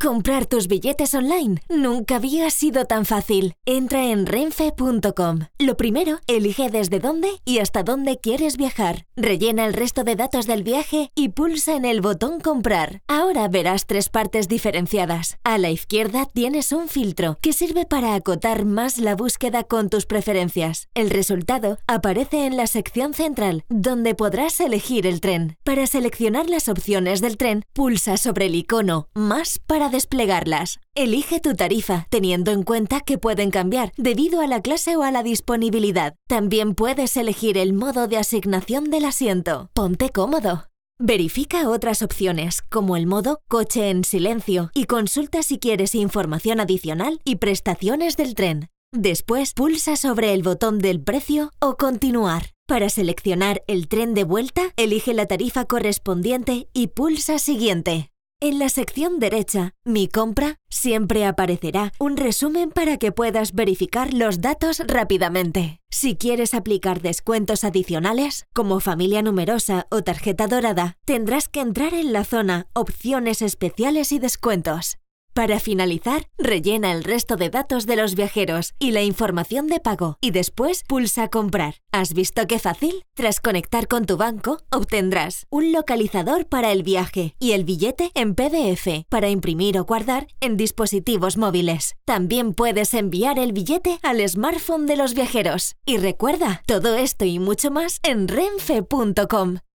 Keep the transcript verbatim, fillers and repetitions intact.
Comprar tus billetes online nunca había sido tan fácil. Entra en renfe punto com. Lo primero, elige desde dónde y hasta dónde quieres viajar. Rellena el resto de datos del viaje y pulsa en el botón comprar. Ahora verás tres partes diferenciadas. A la izquierda tienes un filtro que sirve para acotar más la búsqueda con tus preferencias. El resultado aparece en la sección central, donde podrás elegir el tren. Para seleccionar las opciones del tren, pulsa sobre el icono más para desplegarlas. Elige tu tarifa, teniendo en cuenta que pueden cambiar debido a la clase o a la disponibilidad. También puedes elegir el modo de asignación del asiento. Ponte cómodo. Verifica otras opciones, como el modo coche en silencio, y consulta si quieres información adicional y prestaciones del tren. Después, pulsa sobre el botón del precio o continuar. Para seleccionar el tren de vuelta, elige la tarifa correspondiente y pulsa siguiente. En la sección derecha, Mi compra, siempre aparecerá un resumen para que puedas verificar los datos rápidamente. Si quieres aplicar descuentos adicionales, como familia numerosa o tarjeta dorada, tendrás que entrar en la zona Opciones especiales y descuentos. Para finalizar, rellena el resto de datos de los viajeros y la información de pago y después pulsa comprar. ¿Has visto qué fácil? Tras conectar con tu banco, obtendrás un localizador para el viaje y el billete en P D F para imprimir o guardar en dispositivos móviles. También puedes enviar el billete al smartphone de los viajeros. Y recuerda, todo esto y mucho más en renfe punto com.